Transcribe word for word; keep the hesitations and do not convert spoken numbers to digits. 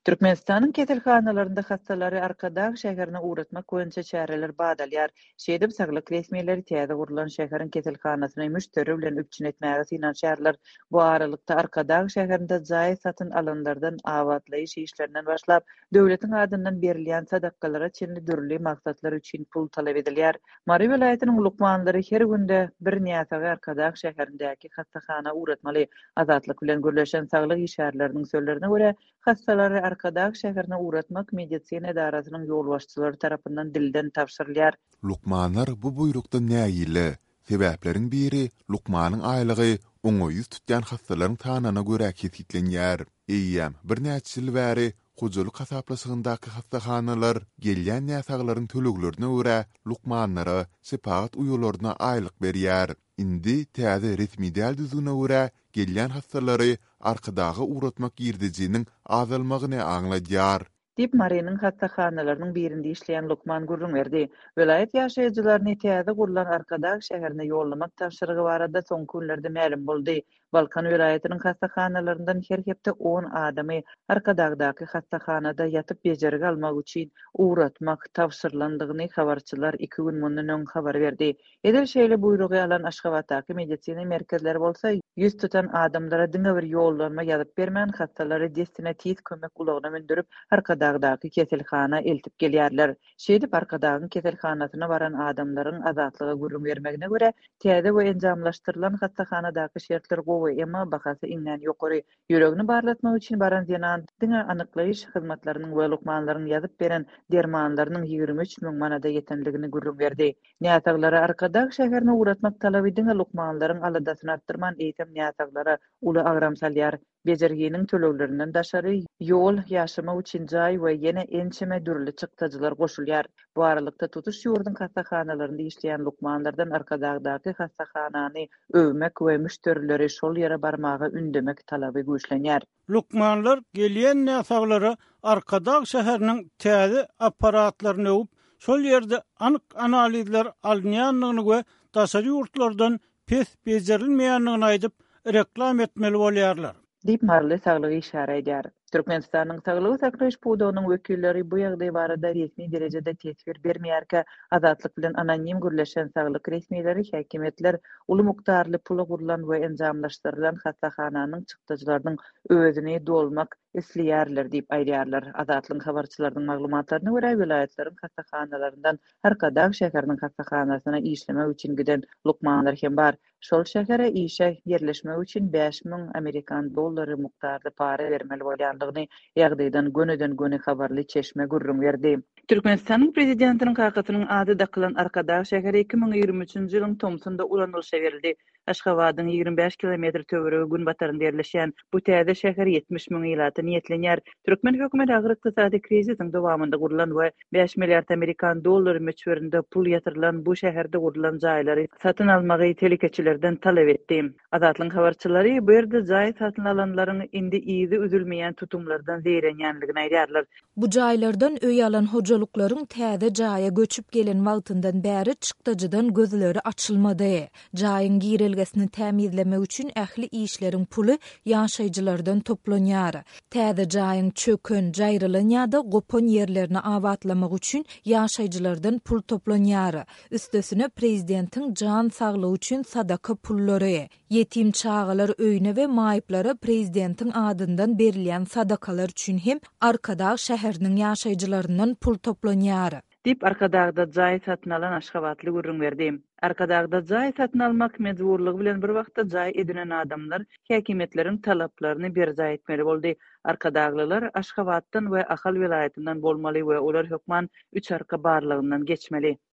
Türkmenistan'ın ketilhanalarında hastaları Arkadağ şäherine uğratmak boýunça çäreler badalýar. Şeýdip saglyk resmiýetleri täze gurulan şäheriň ketilhanasyna müşteri bilen üçin etmäge synanýarlar. Bu aralykda Arkadağ şäherinde jaý satyn alanlardan awatlaýyş işlerinden başlap, döwletiň adyndan berilýän sadakalara çenli dürli maksatlar üçin pul talap edilýär. Mary welaýatynyň lukmanlary her günde bir näsagy Arkadağ şäherindäki hastahana uğratmaly. Azatlyk bilen gürleşen saglyk işgärleriniň sözlerine görä, hastalary Arkadağ şäherine uğratmak medisina edarasynyň ýolbaşçylary tarapyndan dilden tapşyrylýar. Lukmanlar bu buyrukda näýili? Sebäpleriň biri Lukmanyň aýlygy oňoýuz tutýan hastalaryň tanana görä kesitlenýär. Eýýäm bir näçe ýyl bäri Hujuluk hasaplasygyndaky hastahanalar gelýän näsaglaryň töleglerine görä Lukmanlara sepagat uýularyna aýlyk berýär. Indi täze resmi däl düzüne görä gelýän hastalary Arkadagy uğratmak girdijiniň azalmagyny aňladýar. Dip Marynyň hastahanalarynın birinde işleýän Lukman gurrun berdi. Welaýat ýaşaýjylaryny täze gurulan Arkadağ şäherine ýollamak tapşyrygy barada soňky günlerde ma'lum boldy. Balkan welaýatynyň hastahanalaryndan her hepde on adamy Arkadağdaky hastahanada ýatyp bejerigi almak üçin uğratmak tapşyrylandygyny habarçylar iki gün mundan öň habar berdi. Edil şeýle buyrugy alan Aşgabatdaky medisina merkezleri bolsa ýüz tutan adamlara diňe bir ýollanma ýazyp bermän hastalary destine tiz kömek ulagyna mündirip Arkadağdaky kesilhana eltip gelýärler. Şeýdip Arkadagyň kesilhanasyna baran adamlaryň azatlyga gurrun bermegine görä täze we enjamlaşdyrylan hastahanadaky şertler gowy emma bahasy iňden ýokary. Ýüregini barlatmak üçin baran zenan diňe anyklaýyş hyzmatlarynyň we lukmanlaryň ýazyp beren dermanlarynyň ýigirmi üç müň manada ýetenligini gurrun berdi. Näsaglary Arkadağ şäherine uğratmak talaby diňe lukmanlaryň aladasyny artdyrman eýtem näsaglara uly agram salýar. Bejerginiň töleglerinden daşary ýol ýaşamak üçin jaý we ýene ençeme dürli çykdyjylar goşulýar. Bu aralykda tutuş ýurdun hastahanalaryny işleýän lukmanlardan Arkadağdaky hastahanany övmek we müşterileri şol ýere barmagy ündemek talaby güýçlenýär. Lukmanlar gelýän näsaglary Arkadağ şäheriniň täze aparatlaryny öwüp, şol ýerde anyk analizler alınýanlygyny we daşary ýurtlardan pes bejerilmeýänligini aýdyp reklam etmeli bolýarlar. Dip Marly saglygy işare edýär. Türkmenistanyň saglygy saklaýyş puwdugynyň wekilleri bu ýagdaý barada resmi derejede tesbir bermeýärkä, azatlyk bilen anonim gürleşen saglyk resmiýetleri häkimetler uly mukdarly pula gurulan we enjamlaşdyrylan hastahananyň çykdyjylarynyň özüni dolmak isleýärler diýip aýdýarlar. Azatlyk habarçylarynyň maglumatlaryna görä welaýatlaryň hastahanalarydan Arkadağ şäheriniň hastahanasyna işlemek üçin giden lukmanlar hem bar. Şol şähere işe yerleşmek üçin beş müň Amerikan dollary mukdarda para bermeli bolýanlygyny ýagdaýdan göneden göne habarly çeşme gurrun berdi. Türkmenistanyň prezidentiniň kakatynyň ady dakylan Arkadağ şäheri iki müň ýigirmi üçinji ýylyň tomsunda ulanylşa berildi. Aşgabatyň ýigirmi beş kilometr töweregi gün batarynda ýerleşýän bu täze şäher yetmiş müň ýylaty niýetlenýär. Türkmen hökümeti agyr ykdysady krizisiň dowamynda gurulan we beş milliard Amerikan dollary meçberinde pul ýatyrylan bu şäherde gurulan jaýlary satyn almagy telekeçilerden talap etdi. Azatlyk habarçylary bu ýerde jaý satyn alanlaryň indi iýdi üzülmeýän tutumlardan zeýrenýänligini aýdýarlar. Bu jaýlardan öý alan hojalyklaryň täze jaýa göçüp gelen wagtyndan bäri çykdyjydan gözleri açylmady. Jaýyň girelgesini tämizlemek üçin ähli işleriň puly ýaşaýjylardan toplanýar. Täze jaýyň çökün, jaýrylan ýa-da gopan ýerlerini awatlamak üçin ýaşaýjylardan pul toplanýar. Üstesine prezidentiň jan saglygy üçin sadaka pullary, yetim çağalar öýüne we maýyplara prezidentiň adyndan berilýän sadakalar üçin hem Arkadağ şäheriniň ýaşaýjylaryndan pul toplanýar. Dip Arkadağda jaý satyn alan Aşgabatly gurrun berdi. Arkadağda jaý satyn almak mejburlygy bilen bir wagtda jaý edinen adamlar häkimetleriň talaplaryny berjä etmeli boldy. Arkadağlylar Aşgabatdan we Ahal welaýatyndan bolmaly we olar hökman üç arka barlygyndan geçmeli.